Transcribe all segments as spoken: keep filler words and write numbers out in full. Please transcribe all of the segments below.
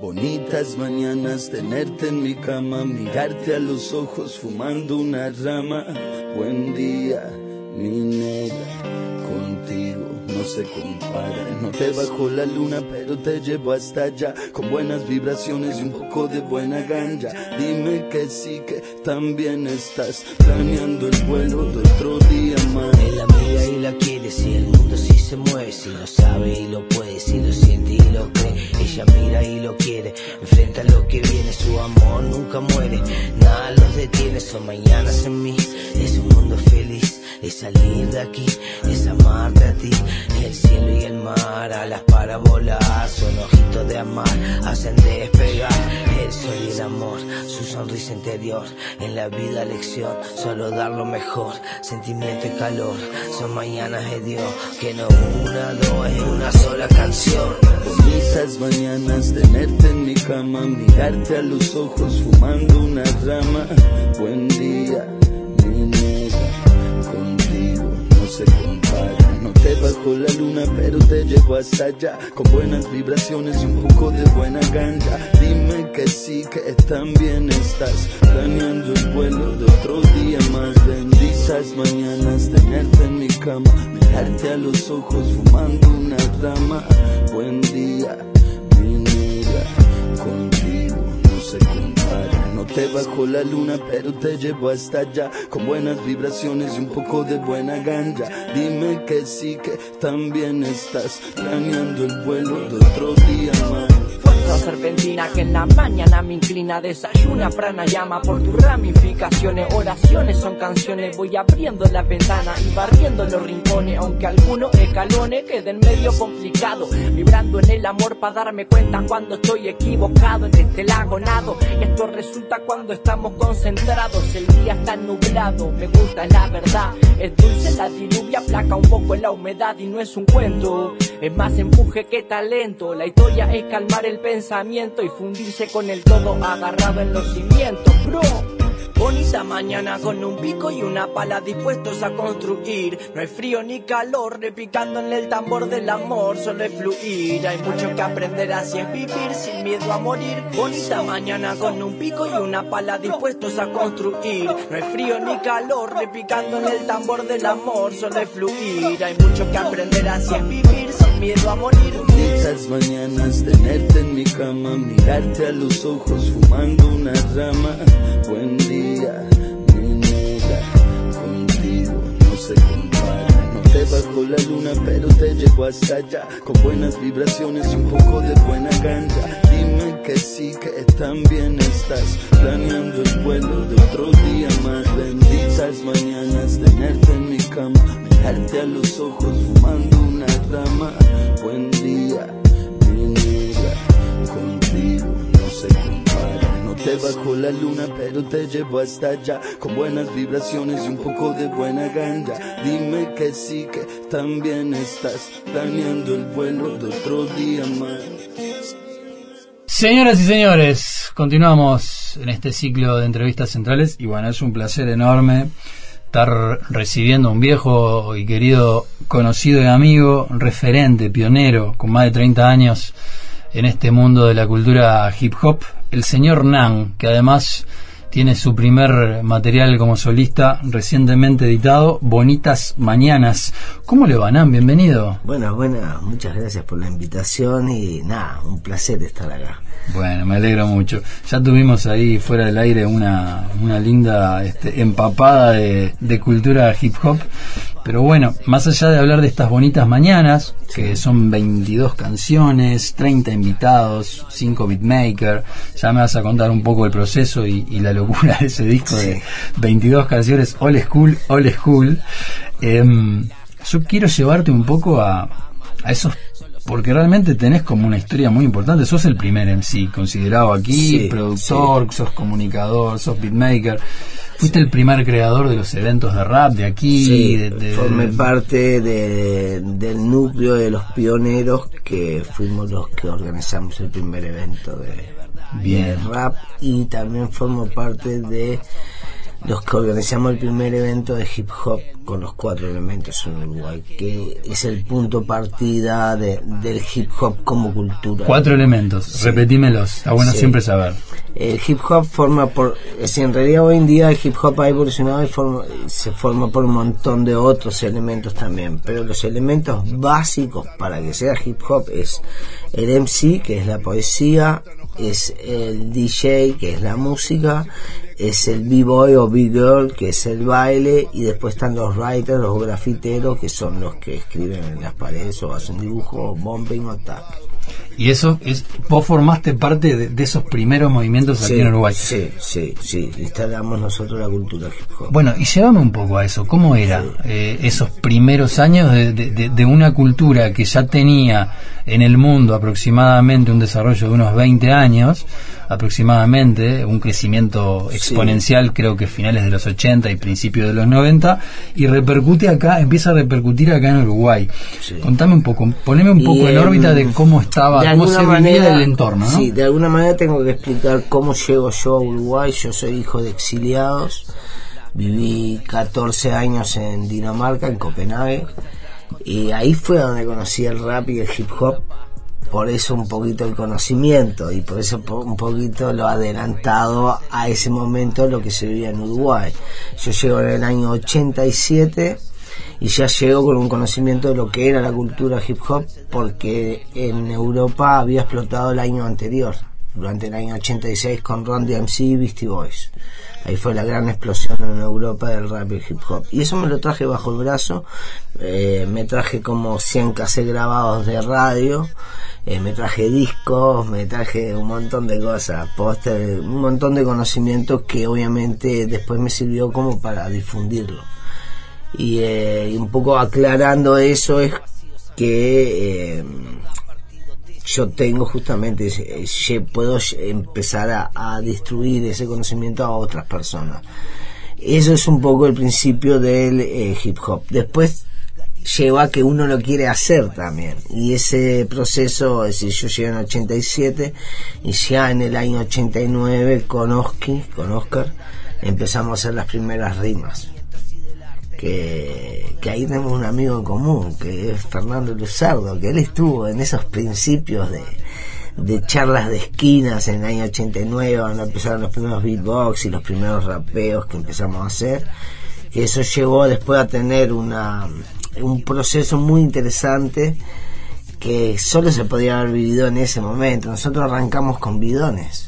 Bonitas mañanas, tenerte en mi cama, mirarte a los ojos fumando una rama. Buen día, mi negra, contigo no se compara. No te bajo la luna, pero te llevo hasta allá, con buenas vibraciones y un poco de buena ganja. Dime que sí, que también estás planeando el vuelo de otro día más. Él la mira y la quiere, si el mundo sí se mueve, si lo sabe y lo puede, si lo siente y lo cree. Ella mira y lo quiere, enfrenta lo que viene, su amor nunca muere, nada los detiene. Son mañanas en mí, es un mundo feliz, es salir de aquí, es amarte a ti. El cielo y el mar, alas para volar, son ojitos de amar, hacen despegar el sol y el amor, su sonrisa interior. En la vida lección, solo dar lo mejor, sentimiento y calor. Son mañanas de Dios, que no una, dos, es una sola canción. Bonitas mañanas, tenerte en mi cama, mirarte a los ojos fumando una rama. Buen día, mi negra, contigo no se compara. No te bajo la luna, pero te llevo hasta allá, con buenas vibraciones y un poco de buena ganja. Dime que sí, que también estás planeando el vuelo de otro día más. Benditas mañanas, tenerte en mi cama, mirarte a los ojos fumando una rama. Buen día, mi negra, contigo no se compara. No te bajo la luna, pero te llevo hasta allá, con buenas vibraciones y un poco de buena ganja. Dime que sí, que también estás planeando el vuelo de otro día más. Fuerza serpentina que en la mañana me inclina, desayuna pranayama por tus ramificaciones. Oraciones son canciones, voy abriendo la ventana y barriendo los rincones, aunque algunos escalones queden medio complicados. Vibrando en el amor para darme cuenta cuando estoy equivocado en este lago nado. Esto resulta cuando estamos concentrados, el día está nublado, me gusta la verdad. Es dulce la diluvia, aplaca un poco la humedad y no es un cuento, es más empuje que talento. La historia es calmar el pensamiento y fundirse con el todo agarrado en los cimientos, bro. Bonita mañana con un pico y una pala dispuestos a construir. No hay frío ni calor, repicando en el tambor del amor, solo es fluir. Hay mucho que aprender, así es vivir sin miedo a morir. Bonita mañana con un pico y una pala dispuestos a construir. No hay frío ni calor, repicando en el tambor del amor, solo es fluir. Hay mucho que aprender, así es vivir sin miedo a morir. Bonitas mañanas, tenerte en mi cama, mirarte a los ojos fumando una rama. Buen día, mi negra, contigo no se compara. No te bajo la luna, pero te llevo hasta allá, con buenas vibraciones y un poco de buena ganja. Dime que sí, que también estás planeando el vuelo de otro día más. Benditas mañanas, tenerte en mi cama, mirarte a los ojos fumando una rama. Buen día, mi negra, contigo no se compara. No te bajo la luna, pero te llevo hasta allá, con buenas vibraciones y un poco de buena ganja. Dime que sí, que también estás planeando el vuelo de otro día más. Señoras y señores, continuamos en este ciclo de entrevistas centrales y bueno, es un placer enorme estar recibiendo a un viejo y querido conocido y amigo, referente, pionero, con más de treinta años en este mundo de la cultura hip hop, el señor Nan, que además tiene su primer material como solista recientemente editado, Bonitas Mañanas. ¿Cómo le va, Nan? Bienvenido. Buenas, buenas, muchas gracias por la invitación y nada, un placer estar acá. Bueno, me alegro mucho. Ya tuvimos ahí fuera del aire una, una linda este, empapada de, de cultura hip hop. Pero bueno, más allá de hablar de estas bonitas mañanas, sí, que son veintidós canciones, treinta invitados, cinco beatmakers, ya me vas a contar un poco el proceso y, y la locura de ese disco, sí, de veintidós canciones old school, old school. Eh, yo quiero llevarte un poco a, a esos, porque realmente tenés como una historia muy importante. Sos el primer M C considerado aquí, sí, productor, sí, sos comunicador, sos beatmaker. Fuiste el primer creador de los eventos de rap de aquí. Sí, de, de, formé parte de, del núcleo de los pioneros, que fuimos los que organizamos el primer evento de, de rap, y también formo parte de los que organizamos el primer evento de hip hop con los cuatro elementos en Uruguay, que es el punto partida de, del hip hop como cultura. Cuatro elementos, sí. Repetímelos, está bueno sí. Siempre saber. El hip hop forma por, es en realidad hoy en día el hip hop ha evolucionado y forma, se forma por un montón de otros elementos también, pero los elementos básicos para que sea hip hop es el M C, que es la poesía, es el D J, que es la música, es el B-boy o B-girl, que es el baile, y después están los writers, los grafiteros, que son los que escriben en las paredes o hacen dibujos, o bombing o tag. Y eso es, vos formaste parte de, de esos primeros movimientos aquí sí, en Uruguay. Sí, sí, sí, instalamos nosotros la cultura hip hop. Bueno, y llévame un poco a eso, ¿cómo era sí. eh, esos primeros años de, de, de una cultura que ya tenía en el mundo aproximadamente un desarrollo de unos veinte años, aproximadamente, un crecimiento exponencial, sí. creo que finales de los ochenta y principios de los noventa, y repercute acá, empieza a repercutir acá en Uruguay. Sí. Contame un poco, poneme un poco y, en órbita de cómo estaba, cómo se vivía el entorno, ¿no? Sí, de alguna manera tengo que explicar cómo llego yo a Uruguay. Yo soy hijo de exiliados, viví catorce años en Dinamarca, en Copenhague, y ahí fue donde conocí el rap y el hip hop. Por eso un poquito el conocimiento y por eso un poquito lo adelantado a ese momento lo que se vivía en Uruguay. Yo llego en el año ochenta y siete y ya llego con un conocimiento de lo que era la cultura hip hop, porque en Europa había explotado el año anterior, durante el año ochenta y seis, con Run D M C y Beastie Boys. Ahí fue la gran explosión en Europa del rap y el hip hop. Y eso me lo traje bajo el brazo. Eh, me traje como cien cassettes grabados de radio. Eh, me traje discos, me traje un montón de cosas, póster, un montón de conocimientos que obviamente después me sirvió como para difundirlo. Y eh, un poco aclarando eso es que... Eh, yo tengo justamente, puedo empezar a, a distribuir ese conocimiento a otras personas. Eso es un poco el principio del eh, hip hop. Después lleva a que uno lo quiere hacer también, y ese proceso, es decir, yo llegué en ochenta y siete y ya en el año ochenta y nueve con Oski, con Oscar, empezamos a hacer las primeras rimas. Que, que ahí tenemos un amigo en común, que es Fernando Luzardo, que él estuvo en esos principios de, de charlas de esquinas en el año ochenta y nueve, cuando empezaron los primeros beatbox y los primeros rapeos que empezamos a hacer, que eso llevó después a tener una un proceso muy interesante que solo se podía haber vivido en ese momento. Nosotros arrancamos con bidones.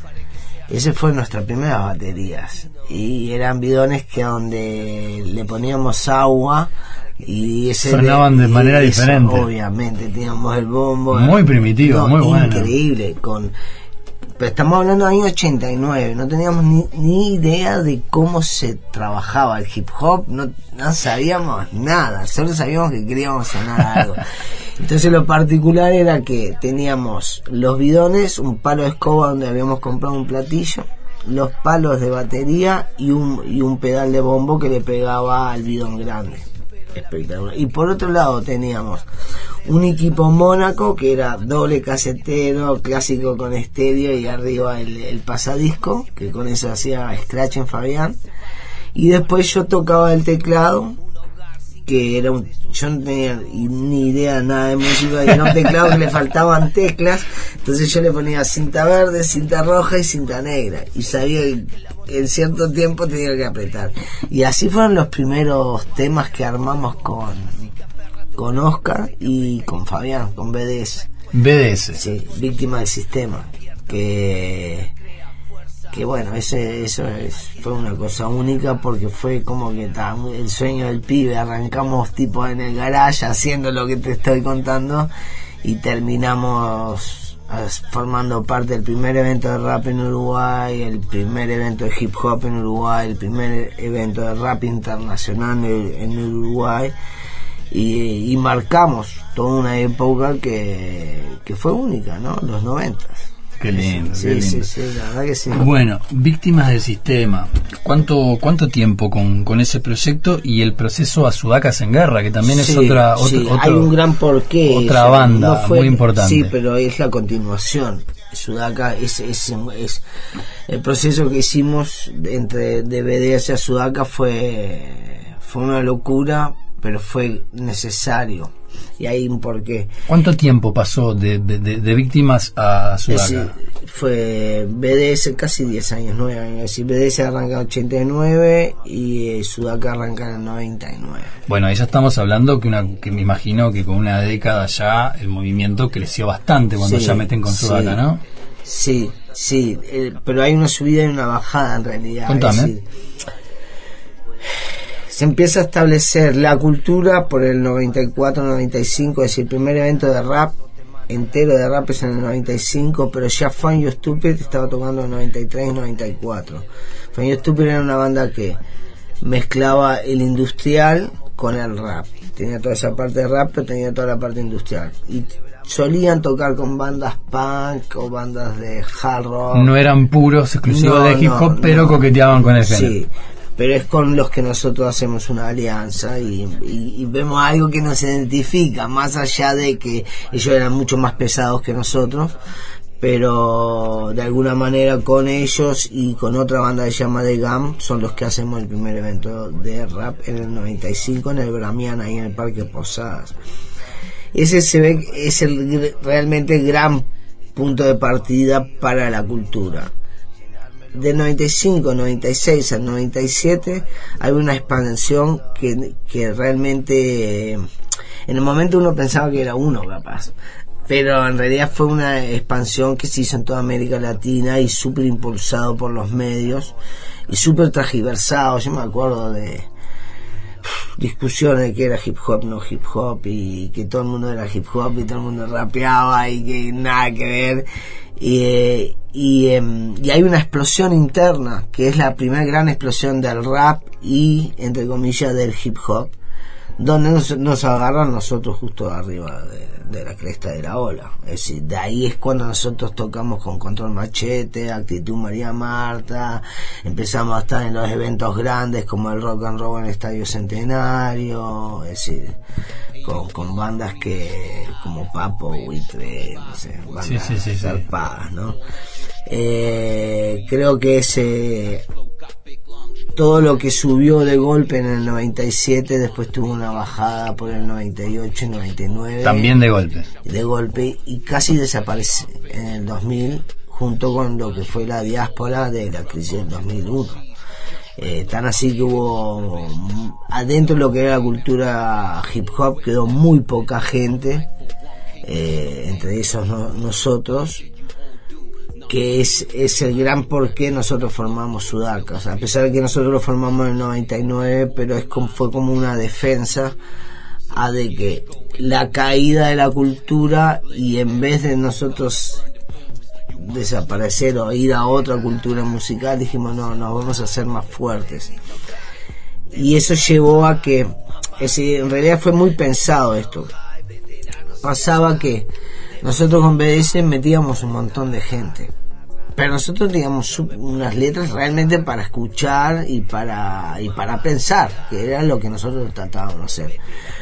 Ese fue nuestras primeras baterías, y eran bidones que donde le poníamos agua y ese sonaban de, de manera eso, diferente. Obviamente teníamos el bombo muy primitivo, no, muy bueno, increíble. Con, pero estamos hablando del año ochenta y nueve, no teníamos ni, ni idea de cómo se trabajaba el hip hop, no, no sabíamos nada, solo sabíamos que queríamos sonar algo. Entonces lo particular era que teníamos los bidones, un palo de escoba donde habíamos comprado un platillo, los palos de batería y un, y un pedal de bombo que le pegaba al bidón grande. Espectacular. Y por otro lado teníamos un equipo Mónaco que era doble casetero, clásico con estéreo, y arriba el, el pasadisco, que con eso hacía scratch en Fabián. Y después yo tocaba el teclado, que era un, yo no tenía ni idea nada de música, y era un teclado que le faltaban teclas, entonces yo le ponía cinta verde, cinta roja y cinta negra, y sabía que en cierto tiempo tenía que apretar. Y así fueron los primeros temas que armamos con con Oscar y con Fabián, con B D S. B D S. Sí, Víctima del Sistema, que que bueno, ese, eso es, fue una cosa única, porque fue como que ta, el sueño del pibe. Arrancamos tipo en el garage haciendo lo que te estoy contando, y terminamos formando parte del primer evento de rap en Uruguay, el primer evento de hip hop en Uruguay, el primer evento de rap internacional en Uruguay, y, y marcamos toda una época que, que fue única, ¿no? Los noventas. Qué lindo, sí, qué lindo. Sí, sí, la verdad que sí. Bueno, Víctimas del Sistema. ¿Cuánto cuánto tiempo con, con ese proyecto y el proceso a Sudacas en Guerra, que también sí, es otra, sí, otro, hay un gran porqué. Otra eso, banda no fue, muy importante. Sí, pero es la continuación. Sudaca es, es, es el proceso que hicimos entre de B D S a Sudaca fue fue una locura, pero fue necesario, y hay un porqué. ¿Cuánto tiempo pasó de, de, de víctimas a Sudaca? Es, fue B D S casi diez años, nueve años. Es decir, B D S arranca en ochenta y nueve y eh, Sudaca arranca en el noventa y nueve. Bueno, ahí ya estamos hablando que una que me imagino que con una década ya el movimiento creció bastante cuando sí, ya meten con Sudaca, sí, ¿no? Sí, sí, eh, pero hay una subida y una bajada en realidad. Contame. Es decir, se empieza a establecer la cultura por el noventa y cuatro noventa y cinco, es decir, el primer evento de rap entero de rap es en el noventa y cinco, pero ya Fun You Stupid estaba tocando en el noventa y tres y noventa y cuatro. Fun You Stupid era una banda que mezclaba el industrial con el rap, tenía toda esa parte de rap, pero tenía toda la parte industrial, y solían tocar con bandas punk o bandas de hard rock. No eran puros exclusivos no, de hip hop, no, pero no. coqueteaban con el género. Sí, pero es con los que nosotros hacemos una alianza y, y, y vemos algo que nos identifica, más allá de que ellos eran mucho más pesados que nosotros, pero de alguna manera con ellos y con otra banda que se llama The Gam son los que hacemos el primer evento de rap en el noventa y cinco en el Bramian, ahí en el Parque Posadas. Ese se ve es el realmente gran punto de partida para la cultura. Del noventa y cinco, noventa y seis al noventa y siete hay una expansión que, que realmente eh, en el momento uno pensaba que era uno capaz, pero en realidad fue una expansión que se hizo en toda América Latina y súper impulsado por los medios y súper transversado. Yo me acuerdo de discusiones de que era hip hop, no hip hop, y que todo el mundo era hip hop y todo el mundo rapeaba y que nada que ver, y, eh, y, eh, y hay una explosión interna que es la primera gran explosión del rap y entre comillas del hip hop, donde nos, nos agarran nosotros justo arriba de, de la cresta de la ola. Es decir, de ahí es cuando nosotros tocamos con Control Machete, Actitud María Marta, empezamos a estar en los eventos grandes como el Rock and Roll en el Estadio Centenario, es decir, con, con bandas que como Papo, Buitre, no sé, bandas sí, sí, sí, zarpadas, sí. ¿no? Eh, creo que ese todo lo que subió de golpe en el noventa y siete después tuvo una bajada por el noventa y ocho y noventa y nueve, también de golpe de golpe y casi desaparece en el dos mil junto con lo que fue la diáspora de la crisis del dos mil uno. Eh, tan así que hubo adentro de lo que era la cultura hip hop quedó muy poca gente, eh, entre esos no, nosotros, que es, es el gran por qué nosotros formamos Sudaca. O sea, a pesar de que nosotros lo formamos en el noventa y nueve, pero es como, fue como una defensa a de que la caída de la cultura, y en vez de nosotros desaparecer o ir a otra cultura musical, dijimos no, no, vamos a ser más fuertes. Y eso llevó a que, es decir, en realidad fue muy pensado esto. Pasaba que nosotros con B D S metíamos un montón de gente, pero nosotros teníamos unas letras realmente para escuchar y para y para pensar, que era lo que nosotros tratábamos de hacer.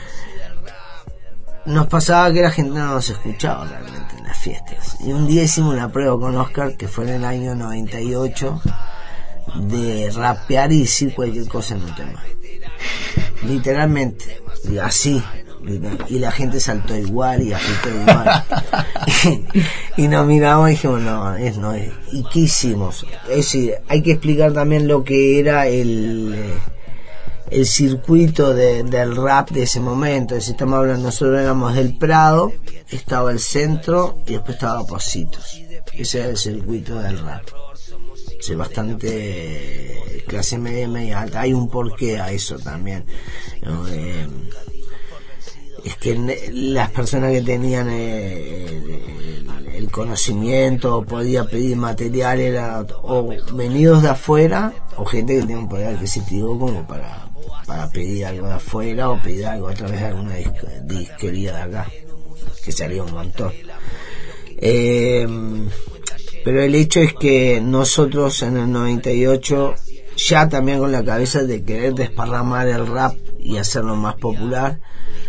Nos pasaba que la gente no nos escuchaba realmente en las fiestas, y un día hicimos una prueba con Oscar, que fue en el año noventa y ocho, de rapear y decir cualquier cosa en un tema, literalmente, así, y la gente saltó igual y agitó igual y, y nos miramos y dijimos no, es, no es. ¿Y qué hicimos? Es decir, hay que explicar también lo que era el el circuito de, del rap de ese momento. Es decir, estamos hablando, nosotros éramos del Prado, estaba el centro y después estaba Positos. Ese era el circuito del rap. Sí, bastante clase media, media alta. Hay un porqué a eso también, ¿no? Eh, es que las personas que tenían eh, el, el conocimiento o podía pedir material era o venidos de afuera o gente que tenía un poder adquisitivo como para, para pedir algo de afuera o pedir algo a través de alguna disque, disquería de acá, que salía un montón. Eh, pero el hecho es que nosotros en el noventa y ocho, ya también con la cabeza de querer desparramar el rap y hacerlo más popular,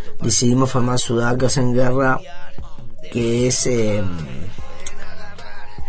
decidimos formar Sudacas en Guerra, que es eh,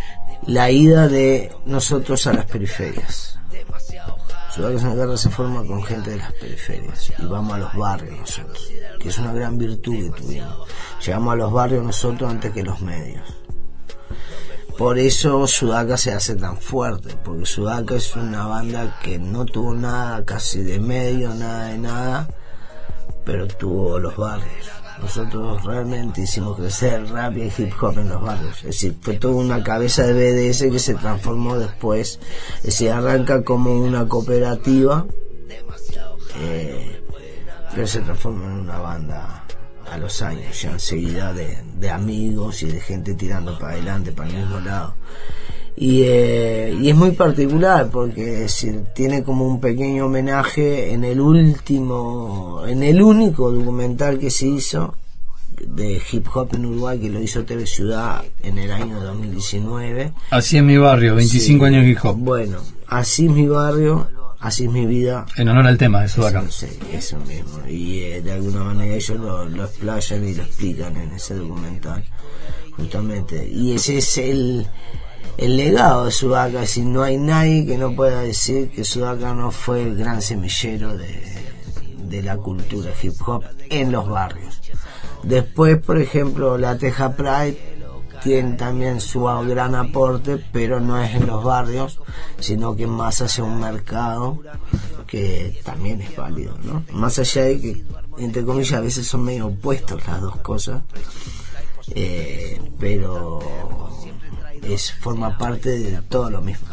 la ida de nosotros a las periferias. Sudaca sin Guerra se forma con gente de las periferias y vamos a los barrios nosotros, que es una gran virtud que tuvimos. Llegamos a los barrios nosotros antes que los medios. Por eso Sudaca se hace tan fuerte, porque Sudaca es una banda que no tuvo nada casi de medio, nada de nada, pero tuvo los barrios. Nosotros realmente hicimos crecer el rap y el hip hop en los barrios. Es decir, fue toda una cabeza de B D S que se transformó después. Es decir, arranca como una cooperativa, eh, pero se transforma en una banda a los años, ya enseguida de, de amigos y de gente tirando para adelante, para el mismo lado. Y, eh, y es muy particular porque, es decir, tiene como un pequeño homenaje en el último, en el único documental que se hizo de hip hop en Uruguay, que lo hizo T V Ciudad en el año dos mil diecinueve. Así es mi barrio, veinticinco sí, años de hip hop. Bueno, así es mi barrio, así es mi vida. En honor al tema de Sudaca. Sí, eso mismo. Y eh, de alguna manera ellos lo, lo explayan y lo explican en ese documental, justamente. Y ese es el el legado de Sudaca. Si no hay nadie que no pueda decir que Sudaca no fue el gran semillero de, de la cultura hip hop en los barrios. Después, por ejemplo, la Teja Pride tiene también su gran aporte, pero no es en los barrios, sino que más hacia un mercado que también es válido, ¿no? Más allá de que, entre comillas, a veces son medio opuestos las dos cosas, eh, pero es forma parte de todo lo mismo.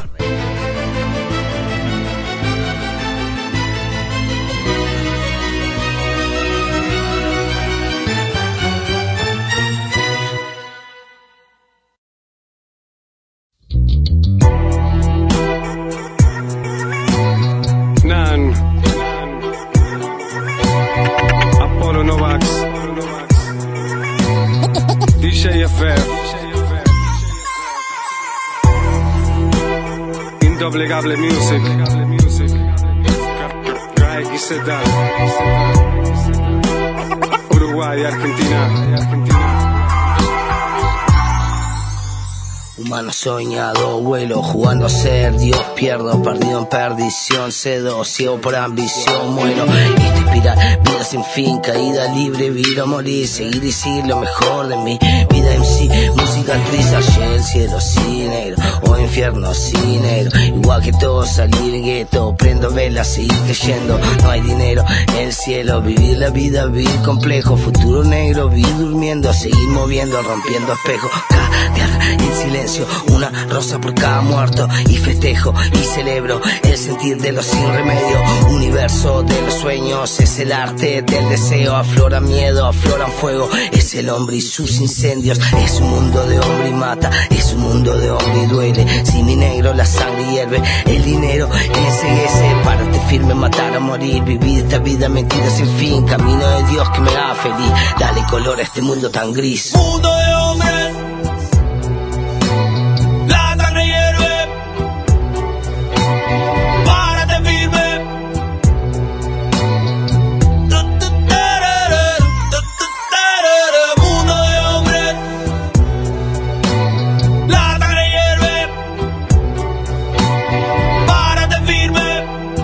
Nan, Apollo Novax, D J F F, Indoblegable Music, K X Z, Uruguay, Argentina. Humano soñado, vuelo, jugando a ser Dios, pierdo, perdido en perdición, cedo, ciego por ambición, muero, esta espiral, vida sin fin, caída libre, vivir o morir, seguir y seguir lo mejor de mi vida en sí, música actriz, ayer el cielo sin negro, o infierno sin negro, igual que todo salir en gueto, prendo velas, seguir creyendo, no hay dinero, el cielo, vivir la vida, vivir complejo, futuro negro, vivir durmiendo, seguir moviendo, rompiendo espejos, cadear en silencio, una rosa por cada muerto y festejo y celebro el sentir de los sin remedio, universo de los sueños, es el arte del deseo, aflora miedo, afloran fuego, es el hombre y sus incendios, es un mundo de hombre y mata, es un mundo de hombre y duele, si mi negro la sangre hierve, el dinero enseguece, párate firme, matar a morir, vivir esta vida mentira sin fin, camino de Dios que me haga feliz, dale color a este mundo tan gris. Mundo de hombres, la sangre hierve, párate firme. Mundo de hombres, la sangre hierve, párate firme.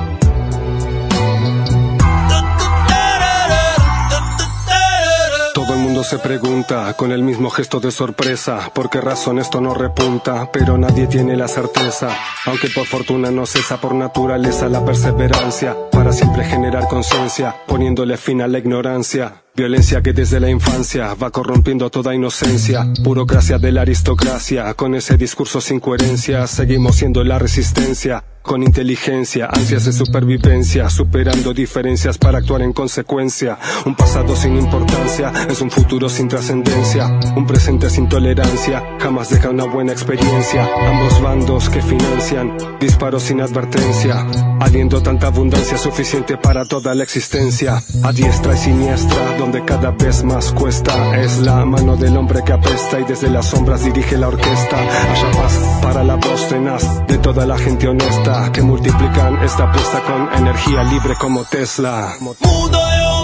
Todo el mundo se pregunta con el mismo gesto de sorpresa por qué razón esto no repunta, pero nadie tiene la certeza, aunque por fortuna no cesa por naturaleza la perseverancia para siempre generar conciencia, poniéndole fin a la ignorancia. Violencia que desde la infancia va corrompiendo toda inocencia, burocracia de la aristocracia, con ese discurso sin coherencia, seguimos siendo la resistencia, con inteligencia, ansias de supervivencia, superando diferencias para actuar en consecuencia. Un pasado sin importancia es un futuro sin trascendencia, un presente sin tolerancia, jamás deja una buena experiencia. Ambos bandos que financian disparos sin advertencia, habiendo tanta abundancia suficiente para toda la existencia. A diestra y siniestra, donde cada vez más cuesta, es la mano del hombre que apesta y desde las sombras dirige la orquesta. Haya paz para la voz tenaz de toda la gente honesta que multiplican esta apuesta con energía libre como Tesla. Mundo de hombres.